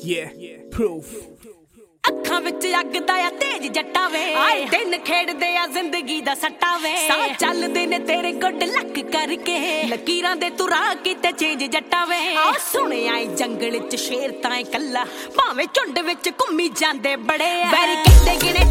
Yeah, proof. ਅੱਖਾਂ ਵਿੱਚ ਅੱਗ ਦਾ ਆ ਤੇਜ ਜੱਟਾ ਵੇ ਆਏ ਦਿਨ ਖੇਡਦੇ ਆ ਜ਼ਿੰਦਗੀ ਦਾ ਸੱਟਾ ਵੇ ਸਾਹ ਚੱਲਦੇ ਨੇ ਤੇਰੇ ਗੁੱਡ ਲੱਕ ਕਰਕੇ ਲਕੀਰਾਂ ਦੇ ਤੂੰ ਰਾਹ ਕੀਤੇ ਚੇਂਜ ਜੱਟਾ ਵੇ ਆ ਸੁਣਿਆ ਏ ਜੰਗਲ 'ਚ ਸ਼ੇਰ ਤਾਂ ਇਕੱਲਾ ਭਾਵੇਂ ਝੁੰਡ ਵਿੱਚ ਘੁੰਮੀ ਜਾਂਦੇ ਬੜੇ ਆ ਵੈਰੀ ਕਹਿੰਦੇ ਗਿਣੇ